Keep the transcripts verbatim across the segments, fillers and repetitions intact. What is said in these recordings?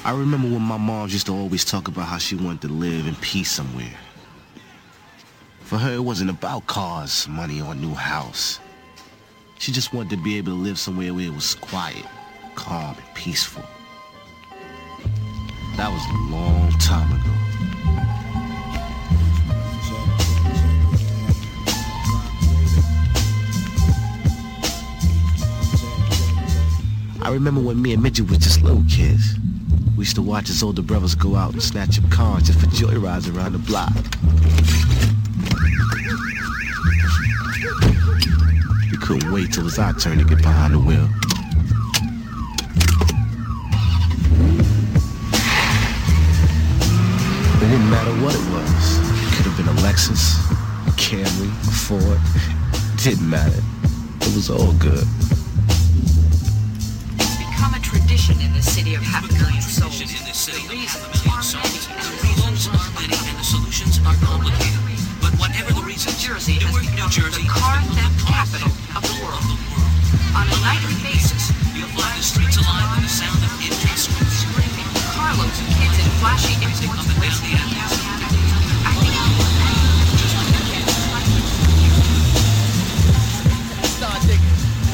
I remember when my mom used to always talk about how she wanted to live in peace somewhere. For her, it wasn't about cars, money, or a new house. She just wanted to be able to live somewhere where it was quiet, calm, and peaceful. That was a long time ago. I remember when me and Midget was just little kids. We used to watch his older brothers go out and snatch up cars just for joyrides around the block. We couldn't wait till it was our turn to get behind the wheel. It didn't matter what it was. It could have been a Lexus, a Camry, a Ford. It didn't matter. It was all good. Tradition in the city of half a million souls. The reasons are many, and the reasons are many, and the solutions are complicated. But whatever the reason, New Jersey has become the car theft capital of the world. On a nightly basis, you'll find the streets alive with the sound of engines screaming, carloads of kids in flashy import up and down the avenues. Acting out just like the kids. Start digging.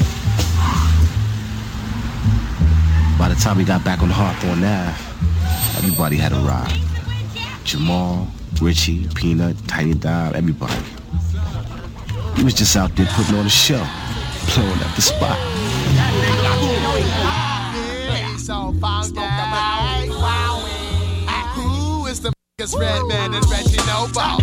By the time we got back on Hawthorne Ave, everybody had a ride. Jamal, Richie, Peanut, Tiny Dime, everybody. He was just out there putting on a show, blowing up the spot. Who is the f***ing red man and Reggie Noble?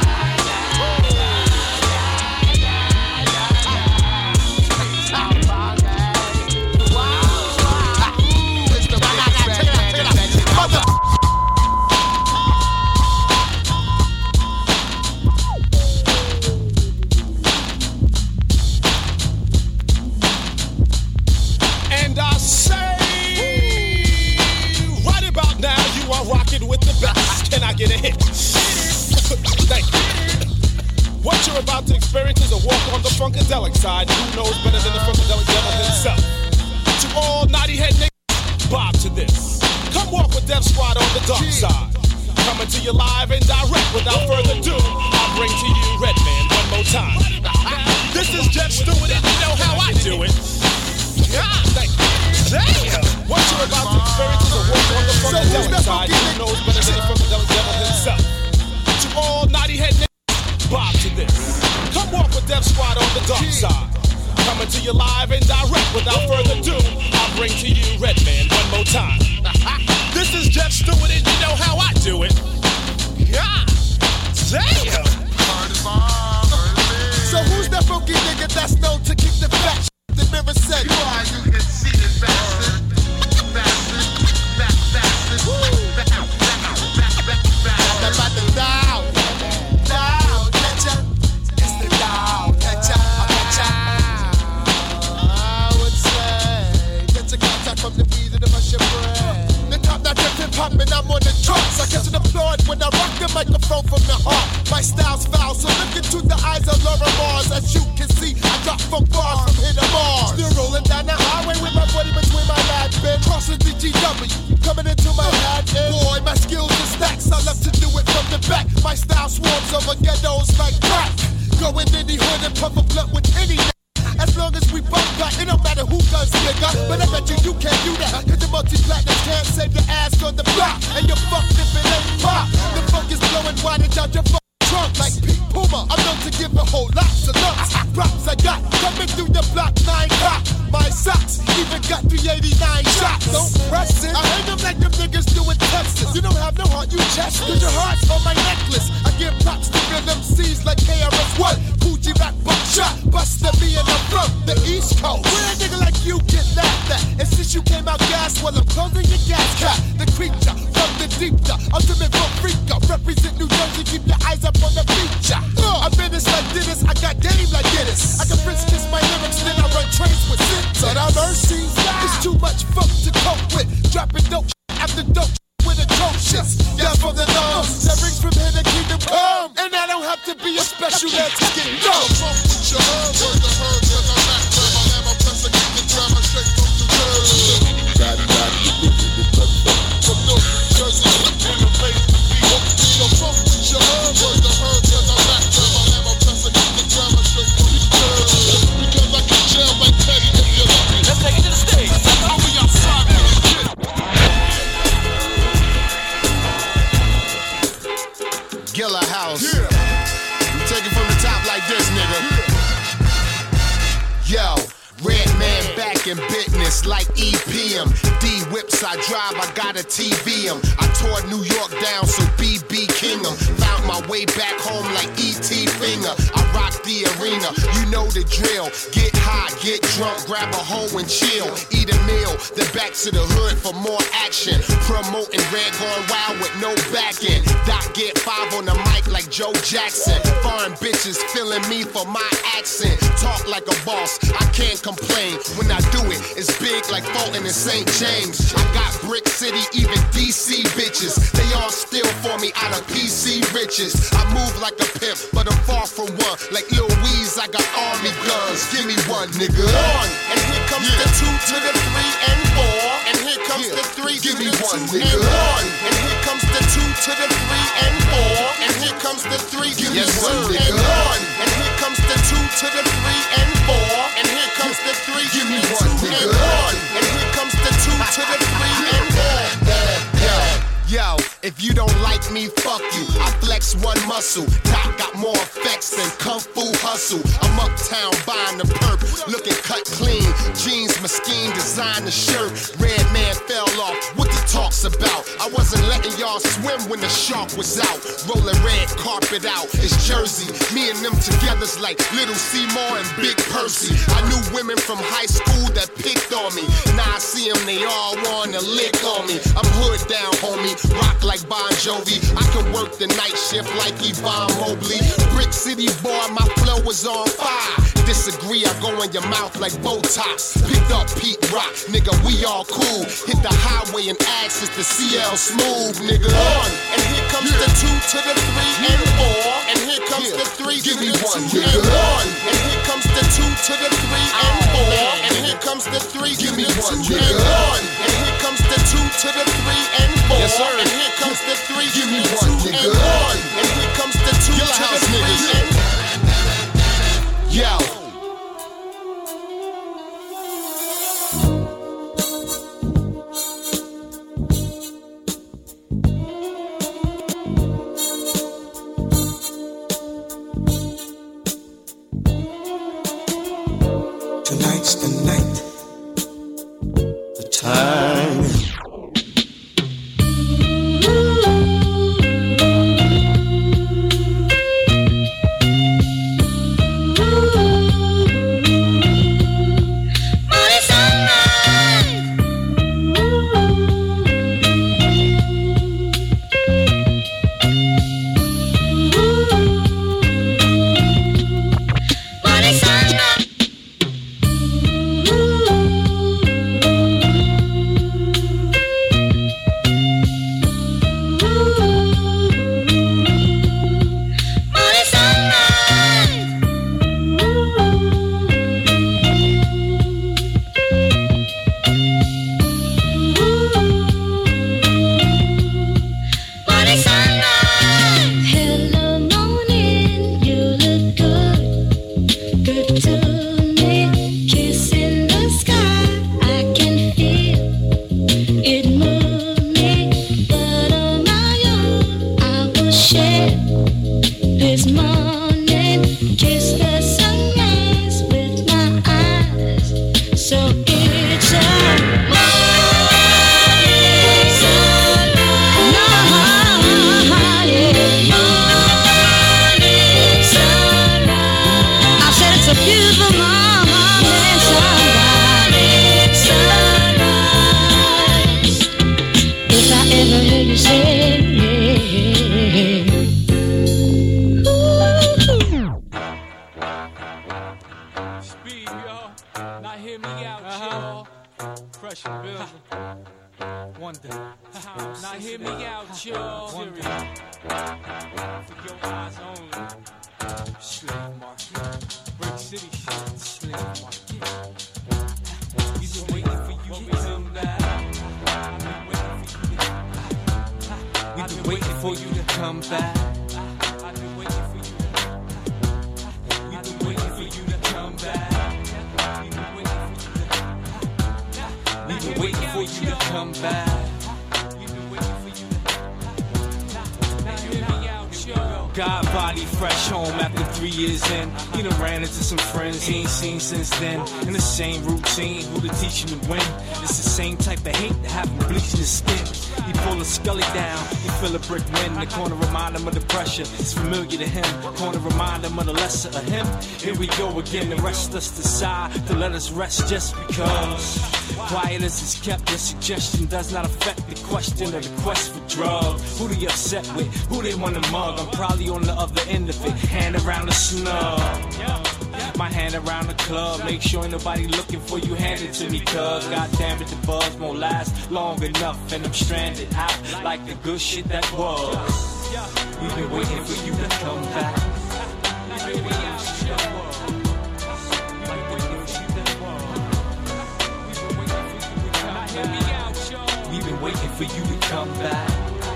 Get a hit. Thank you. What you're about to experience is a walk on the funkadelic side. Who knows better than the funkadelic devil himself? To all naughty head niggas, bob to this. Come walk with Death Squad on the dark side. Coming to you live and direct. Without further ado, I'll bring to you Redman one more time. This is Jeff Stewart, and you know how I do it. God, thank you. Damn! What you're about to experience is a walk on the funkadelic side. Who knows better than the funkadelic devil himself? To all naughty head niggas, bob to this. Come walk with Death Squad on the dark side. Coming to you live and direct. Without further ado, I'll bring to you Redman one more time. This is Jeff Stewart, and you know how I do it. God damn! So who's that funky nigga that's known to keep the fat shit the mirror said? You are, you can see it, bastard. Bastard. Bastard. I'm about to down. Down, catcha. It's the down, catcha. Catcha. I would say, get your contact from the beat of the Russian bread. The top that hip hop and I'm on the charts. I catch an applaud when I rock the microphone from the heart. My style's foul, so look into the eyes of Laura Mars. As you can see, I drop funk bars from here to Mars. Still rolling down the highway with my buddy between my lap bend. Crossing the G W, coming into my head. Boy, my skills are stacks. I love to do it from the back. My style swarms over ghettos like crack. Go in any hood and puff a blunt with any. As long as we both got, it don't matter who does nigga. But I bet you you can't do that. Cause the multi-platinum can't save your ass on the block. And you're fucked if it ain't pop. The funk is blowing wide and out your fucking trunk like Pete Puma. I'm known to give a whole lot of lumps. Props I got coming through the block, nine cop. My socks even got three eighty-nine shots. Don't press it. I hang them like them niggas doing Texas. You don't have no heart, you chest. Cause your heart's on my necklace. I give props to real M Cs like K R S One. Fuji Rock Buckshot. Buster me and I'm from the East Coast. Where a nigga like you get laughed at. And since you came out gas, well I'm closing your gas cap. The creature from the deep, the ultimate rock freaker. Represent New Jersey, keep your eyes up on the feature. Uh, I'm in this like Dennis, I got game like Dennis. I can French kiss my lyrics, then I run trains with Sid. But our mercy, it's too much funk to cope with. Dropping dope after dope with atrocious. Yeah, from the nose that rings from here to kingdom come. And I don't have to be a special man to get dope. Funk with your herb, word to herb, cause I'm back to my man, my blessing, keep the drama straight from the dirt. From E P M. D whips I drive, I gotta T V 'em. I tore New York down, so B B King 'em. Found my way back home like E T Finger. I rock the arena, you know the drill. Get high, get drunk, grab a hoe and chill. Eat a meal, then back to the hood for more action. Promoting Red Gone Wild with no back end. Doc get five on the mic like Joe Jackson. Foreign bitches feeling me for my accent. Talk like a boss, I can't complain. When I do it, it's big like Fulton and Saint James. I got Brick City, even D C bitches. They all steal for me out of P C riches. I move like a pimp, but I'm far from one. Like Lil Weeze, I got army guns. Give me one, nigga. One. And here comes yeah. the two to the three and four. And here comes yeah. the three Give to me the one, two nigga. And one. And here comes the two to the three and four. And here comes the three Give to yes, the two and one. And here comes the two to the three and four. And here comes the three Give me one, two nigga. And one. And here comes the two to the three and four. Yo, if you don't like me, fuck you. I flex one muscle. Doc got more effects than Kung Fu Hustle. I'm uptown buying the perp, looking cut clean. Jeans, Moschino, designer shirt. Red man fell off. What the talk's about? I wasn't letting y'all swim when the shark was out. Rolling red carpet out. It's Jersey. Me and them together's like Little Seymour and Big Percy. I knew women from high school that picked on me. Now I see them, they all wanna lick on me. I'm hood down, homie. Rock like Bon Jovi. I can work the night shift like Yvonne Mobley. Brick City boy, my flow is on fire. Disagree, I go in your mouth like Botox. Picked up Pete Rock, nigga, we all cool. Hit the highway and ask is the C L smooth, nigga. One. And here comes yeah. the two to the three yeah. and four. And here comes yeah. the three Give to me the one, two nigga. And one. And here comes the two to the three and four. And here comes the three Give to the one, two and one. And here comes the two to the three and four. Yes, sir. And here comes the three Give me one, nigga. And one. And here comes the two Your to house, the three niggas. And yo. Tonight's the night, the time. God body fresh home after three years in. He done ran into some friends he ain't seen since then. In the same routine, who to teach him to win. It's the same type of hate that have him bleaching his skin. He pull a Scully down, he feel a brick wind. The corner remind him of the pressure, it's familiar to him. Corner remind him of the lesser of him. Here we go again, the rest us decide to let us rest just because. Quiet as it's kept, your suggestion does not affect the question of the quest for drugs. Who they upset with, who they want to mug. I'm probably on the other end of it, hand around the snub. My hand around the club, make sure ain't nobody looking for you, hand it to me, cuz goddamn it, the buzz won't last long enough, and I'm stranded out like the good shit that was. We've been waiting for you to come back. We've been waiting for you to come back.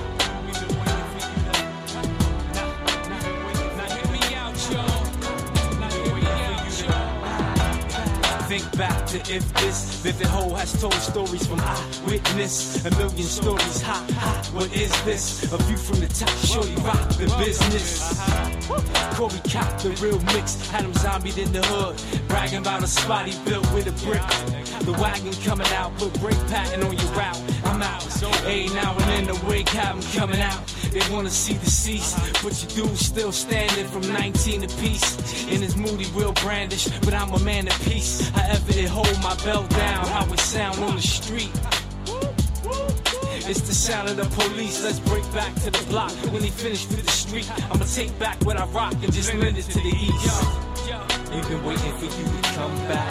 Think back to if this vivid hoe has told stories from eyewitness. A million stories, ha, ha, what is this? A view from the top, surely rock the business. Corey Cop, the real mix, had him zombied in the hood, bragging about a spot he built with a brick. The wagon coming out, put brake pattern on your route. I'm out, hey, now and then the wig have him coming out. They wanna see the cease, but your dude's still standing from nineteen apiece. In his moody real brandish, but I'm a man of peace. However it hold my belt down, how it sound on the street. It's the sound of the police, let's break back to the block. When he finished with the street, I'ma take back what I rock and just lend it to the east. We've been waiting for you to come back.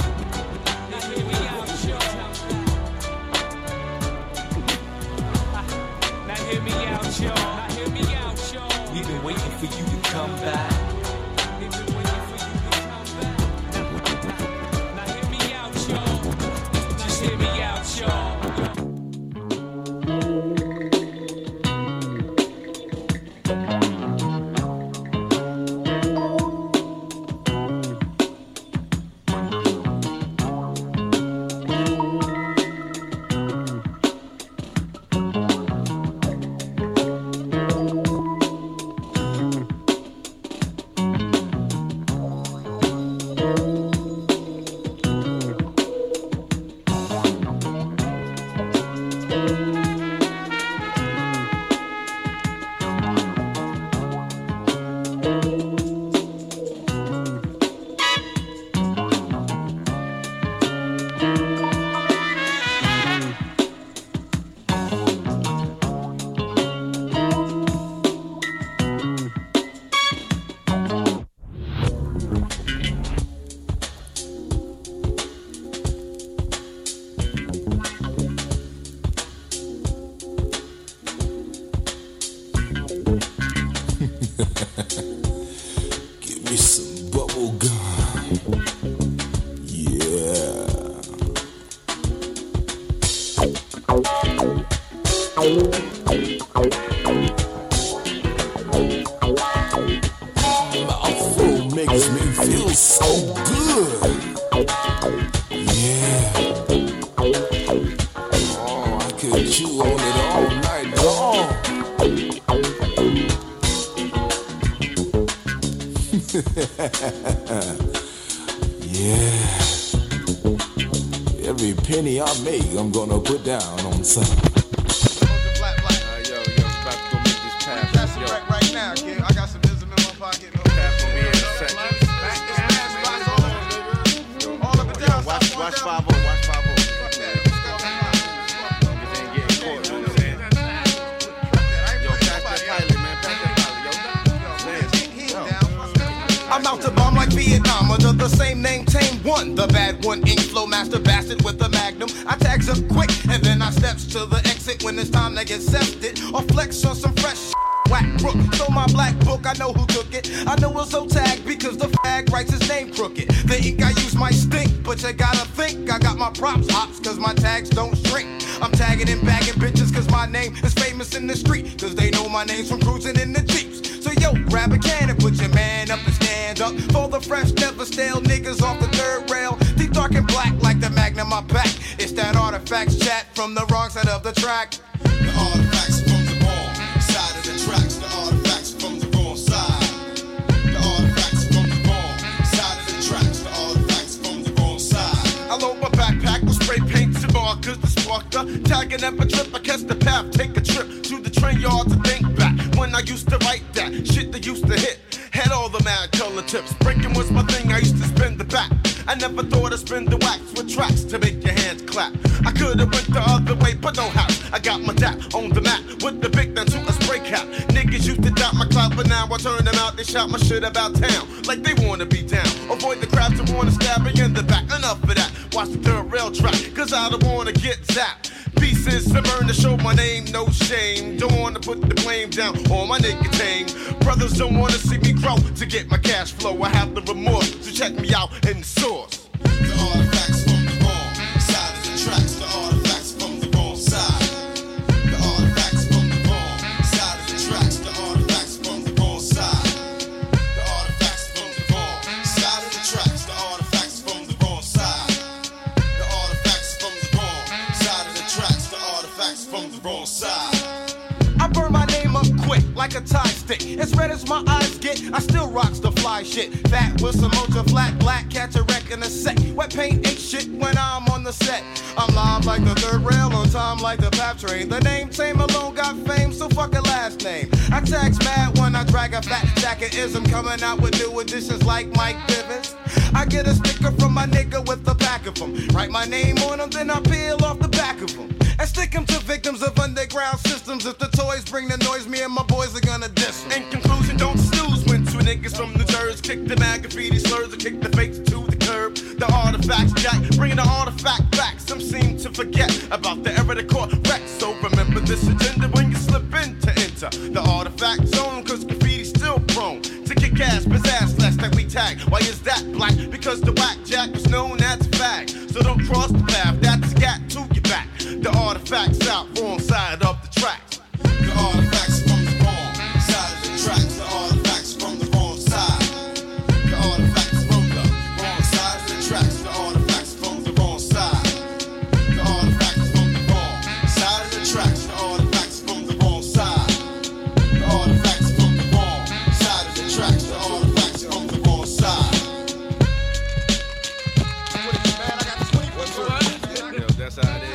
Now hear me out, y'all. Now hear me out, y'all. We've been waiting for you to come back. We've been waiting for you to come back. Now hear me out, y'all. Just hear me out, y'all. Give me some bubble gum. Yeah. Mouthful makes me feel so good. Yeah. Oh, I could chew on it all night long. Yeah. Every penny I make, I'm gonna put down on something. Uh, yo, yo, about to go make this pass. Pass it right, right now, kid. I got some ism in my pocket. No pass on me in a second. All up and down. Watch, watch five oh, watch five oh. Fuck that. Niggas ain't getting caught, you know what I'm saying? Yo, pass that pilot, man. Pass that pilot, yo. I'm out to bomb like Vietnam under the same name, Tame One. The bad one, ink flow master bastard with the magnum. I tags up quick and then I steps to the exit when it's time to get sefted. Or flex on some fresh shit. Whack brook. So my black book, I know who took it. I know it's so tagged because the fag writes his name crooked. The ink I use might stink, but you gotta think I got my props hops cause my tags don't shrink. I'm tagging and bagging bitches cause my name is famous in the street. Cause they know my name's from cruising in the Jeeps. So yo, grab a can and put your man up and stand up for the fresh, never stale niggas off the third rail. Deep dark and black like the magnum I pack. It's that artifacts chat from the wrong side of the track. The artifacts from the wrong side of the tracks. The artifacts from the wrong side. motherfucker. Tagging up a trip, I catch the path, take a trip to the train yard to think back. When I used to write that shit that used to hit. Had all the mad color tips. Breaking was my thing, I used to spin the back. I never thought I'd spin the wax with tracks to make your hands clap. I could've went the other way, but no how. I got my dap on the map with the big down to a spray cap. Niggas used to doubt my clout, but now I turn them out. They shout my shit about town like they wanna be down. Avoid the crowds that wanna stab me in the back. Enough of that. Watch the third rail track, cause I don't wanna get zapped. Pieces to burn to show my name, no shame. Don't wanna put the blame down on my nicotine. Brothers don't wanna see me grow to get my cash flow. I have the remorse, so check me out in the source. The artifacts from the wrong side of the tracks. The artifacts from the wrong side. The artifacts from the wrong side of the tracks. The artifacts from the wrong side. The artifacts from the wrong side of the tracks. The artifacts from the wrong side. The artifacts from the wrong side of the tracks. The artifacts from the wrong side. I burn my name up quick like a tie stick. As red as my eyes get, I still rocks the fly shit. Fat with some ultra flat black, catch a wreck in a sec. Wet paint ain't shit when I'm on the set. I'm live like the third rail, on time like the pap train. The name Tame alone got fame, so fuck a last name. I tax mad when I drag a fat jacket ism, coming out with new additions like Mike Bivens. I get a sticker from my nigga with a pack of them. Write my name on them, then I peel off the back of them. And stick them to victims of underground systems. If the toys bring the noise, me and my boys are gonna diss them. In conclusion, don't snooze when two niggas from New Jersey kick the mad graffiti slurs or kick the fakes to the curb. The artifacts, Jack, bringing the artifact back. Some seem to forget about the era the court wrecked. So remember this agenda when you slip in to enter the artifact zone, cause graffiti's still prone to kick ass, pizzazz, less that we tag. Why is that black? Because the whack Jack was known as a fag. So don't cross the path, that's a scat to your back. The artifacts out, wrong side of the tracks. The artifacts from the wrong side of the tracks. The artifacts from the wrong side. The artifacts from the wrong side of the tracks. The artifacts from the wrong side. The artifacts from the wrong side of the tracks. The artifacts from the wrong side. The artifacts from the wrong side of the tracks. The artifacts from the wrong side. That's how it is.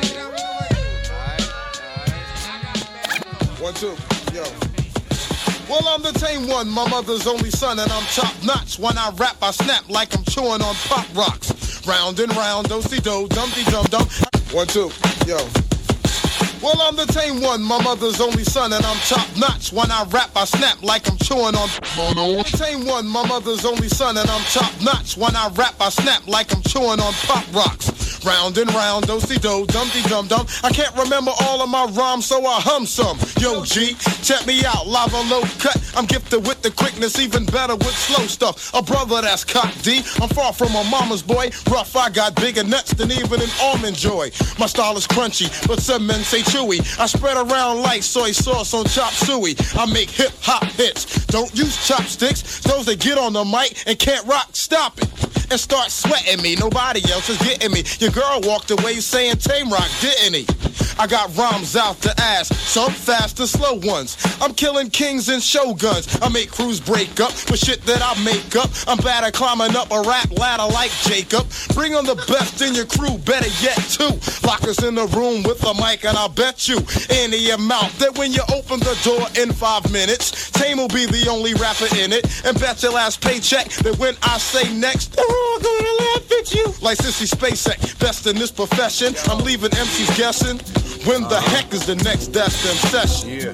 One, two, yo. Well, I'm the tame one, my mother's only son, and I'm top notch. When I rap, I snap like I'm chewing on pop rocks. Round and round, do-si-do, dum-dee-dum-dum. One, two, yo. Well, I'm the tame one, my mother's only son, and I'm top notch. When I rap, I snap like I'm chewing on. Tame one, my mother's only son, and I'm top notch. When I rap, I snap like I'm chewing on pop rocks. Round and round, do-si-do, dum-dee-dum-dum. I can't remember all of my rhymes, so I hum some. Yo, G, check me out, lava low cut. I'm gifted with the quickness, even better with slow stuff. A brother that's cock D, I'm far from a mama's boy. Rough, I got bigger nuts than even an almond joy. My style is crunchy, but some men say chewy. I spread around like soy sauce on chop suey. I make hip-hop hits, don't use chopsticks. Those that get on the mic and can't rock, stop it. And start sweating me, nobody else is getting me. Your girl walked away saying Tame Rock, didn't he? I got rhymes out the ass, some fast and slow ones. I'm killing kings and shoguns. I make crews break up for shit that I make up. I'm bad at climbing up a rap ladder like Jacob. Bring on the best in your crew, better yet two. Lock us in the room with a mic and I'll bet you any amount that when you open the door in five minutes, Tame will be the only rapper in it. And bet your last paycheck that when I say next, they're all gonna laugh at you. Like Sissy Spacek, best in this profession. I'm leaving M Cs guessing. When the heck is the next destined session? Yeah.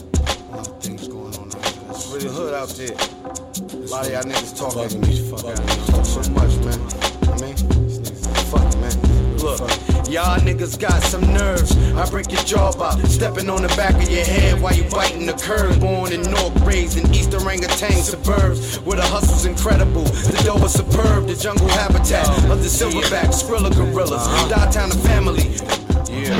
Things going on. It's really hood out there. A lot of y'all niggas talking. Talk so much, man. I mean, fuck, man. Look, y'all niggas got some nerves. I break your jaw out, stepping on the back of your head while you biting the curb. Born in North, raised in East Orangutan suburbs, where the hustle's incredible, the dough is superb, the jungle habitat of the silverback, Skrilla gorillas, Dogtown the family. Yeah.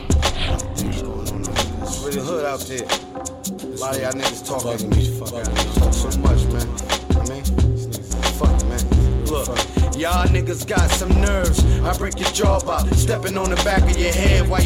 It's really hood out there. A lot of y'all niggas talking. Talk so much, man. I mean, fuck, man. Look, y'all niggas got some nerves. I break your jaw out, stepping on the back of your head while you biting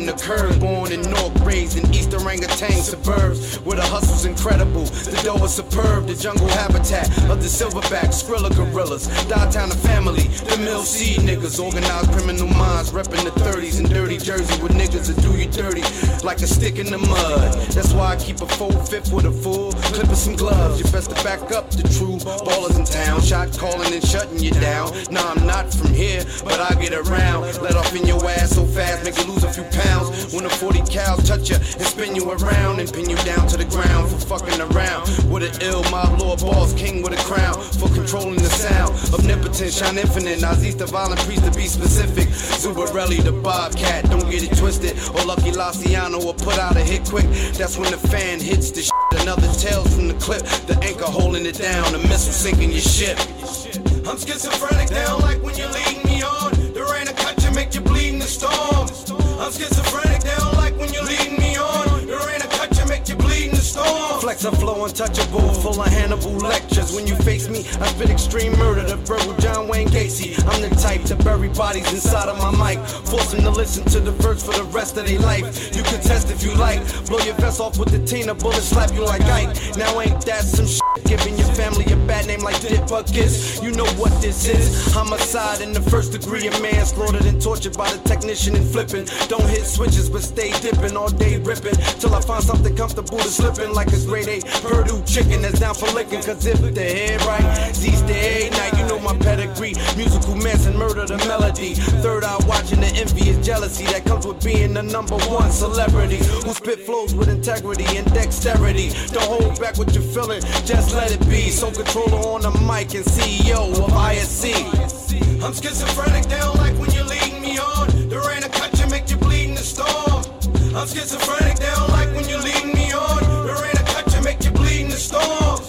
the curb. Born in North, raised in East Orangutan suburbs, where the hustle's incredible, the dough is superb, the jungle habitat of the silverback, Skrilla gorillas, Dogtown the family, the Mill C niggas, organized criminal minds, reppin' the thirties in dirty Jersey with niggas that do you dirty like a stick in the mud. That's why I keep a full fifth with a full clip of some gloves. You best to back up the true ballers in town, shot calling and shutting you down. Nah, I'm not from here, but I get around. Let off in your ass so fast, make you lose a few pounds. When the forty cows touch you and spin you around and pin you down to the ground for fucking around. With an ill mob lord boss, king with a crown for controlling the sound. Omnipotent, shine infinite, Nazis the violent priest to be specific. Zubarelli the bobcat, don't get it twisted. Or Lucky Laciano will put out a hit quick. That's when the fan hits the shit. Another tales from the clip, the anchor holding it down, the missile sinking your ship. I'm schizophrenic down like when you're leading me on. There ain't a cut to make you bleed in the storm. I'm schizophrenic down like when you're leading me on. There ain't a cut to make you bleed in the storm. Flex a flow untouchable, full of Hannibal lectures. When you face me, I spit extreme murder, the verbal John Wayne Gacy. I'm the type to bury bodies inside of my mic, force them to listen to the verse for the rest of their life. You can test if you like, blow your vest off with the Tina, bullet slap you like Ike. Now ain't that some shit? Giving your family a bad name like Dipbuckis. You know what this is, homicide in the first degree. A man slaughtered and tortured by the technician and flipping. Don't hit switches but stay dipping, all day ripping, till I find something comfortable to slip in, like a grade A Purdue chicken that's down for licking. Cause if the head right, Z's the head night. You know my pedigree, musical mess and murder the melody. Third eye watching the envious jealousy that comes with being the number one celebrity who spit flows with integrity and dexterity. Don't hold back what you're feeling, just let it be. So controller on the mic and C E O of I S C. I'm schizophrenic down like when you're leading me on. There ain't a cut to make you bleed in the storm. I'm schizophrenic down like when you're leading me on. There ain't a cut to make you bleed in the storm.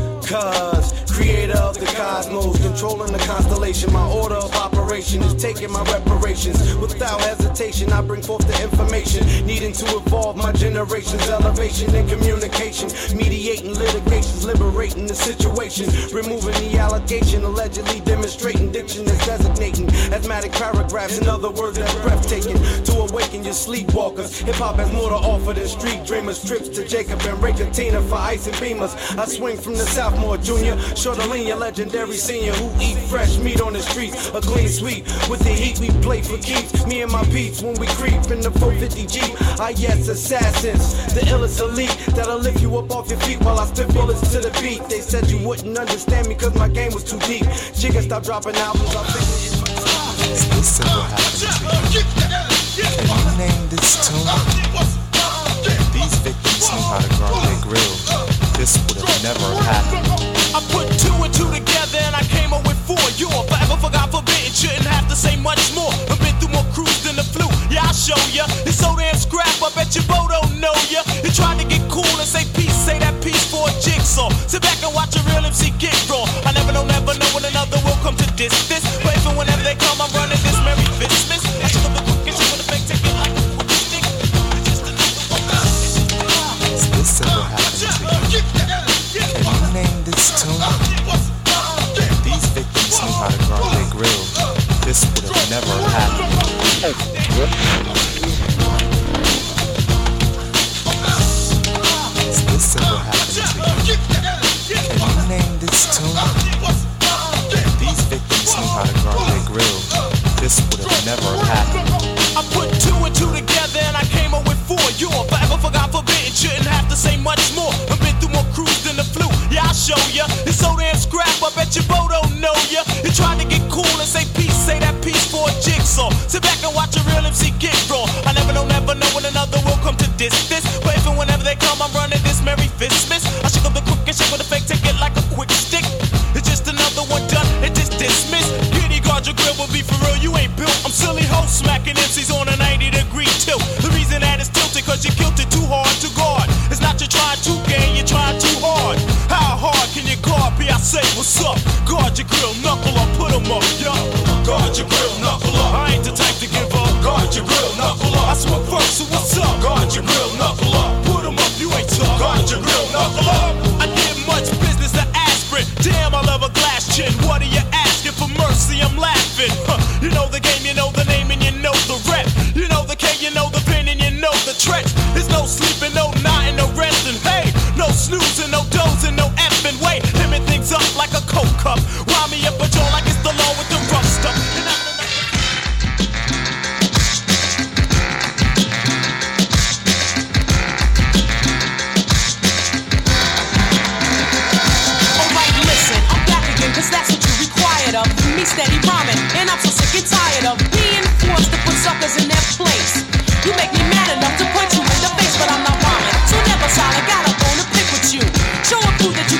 Cause creator of the cosmos, controlling the constellation. My order of operation is taking my reparations. Without hesitation, I bring forth the information needing to evolve my generation's elevation and communication. Mediating litigations, liberating the situation. Removing the allegation, allegedly demonstrating diction as designating asthmatic paragraphs. In other words, that's breathtaking. To awaken your sleepwalkers, hip-hop has more to offer than street dreamers. Trips to Jacob and Ray Katina for ice and beamers. I swing from the sophomore, junior, Shortalinia, legendary senior who eat fresh meat on the streets. A clean sweep with the heat we play for keeps. Me and my peeps when we creep in the four fifty Jeep. I yes, assassins, the illest elite that'll lift you up off your feet while I spit bullets to the beat. They said you wouldn't understand me cause my game was too deep. Jigga stop dropping albums, I'm thinking. This ever happened to you? Can you name this tune? These victims know how to guard their grill. This would have never happened. I put two and two together and I came up with four. You're forever for God forbidden, shouldn't have to say much more. I've been through more crews than the flu, yeah I'll show ya. It's so damn scrap, I bet your Bo don't know ya. You tried to get cool and say peace, say that peace for a jigsaw. Sit back and watch a real M C get raw. I never know, never know when another will come to this, this. But if and whenever they come, I'm running this Merry Christmas. I took up the quick and shit with a fake ticket like a quick stick. It's just another one. Has this ever happened to you? Can you name this tune? These victims know how to guard their grill. This would have never happened. Has this ever happened to you? Can you name this tune? These victims know how to guard their grill. This would have never happened. I put two and two together and I came up with four. You're forever for God forbidden, shouldn't have to say much more. I've been through more crews than the flu, yeah I'll show ya. It's so damn scrap, I bet your Bo don't know ya. You tried to get cool and say peace, say that peace for a jigsaw. Sit back and watch a real M C get raw. I never know, never know when another will come to this, this. But if and whenever they come, I'm running this Merry Christmas. I shook up the crook and shit with a fake ticket like a quick stick. It's just another one done and just dismissed. Giddy guard your grill, but be for real, you ain't built. I'm silly hoe smacking M Cs on a ninety degree tilt. The reason that it's tilted cause you killed it too hard to guard. It's not you trying to gain, you're trying too hard. How hard can you guard me? I say what's up. Guard your grill, knuckle up, put 'em up, yo. Guard your grill, knuckle up. I ain't the type to give up. Guard your grill, knuckle up. I smoke first, so what's up? Guard your grill, knuckle up. Put 'em up, you ain't tough. Guard your grill, knuckle up. I get much business to aspirin. Damn, I love a glass chin. What are you asking for mercy? I'm laughing. Huh. You know the game, you know the name, and you know the rep. You know the K, you know the pin, and you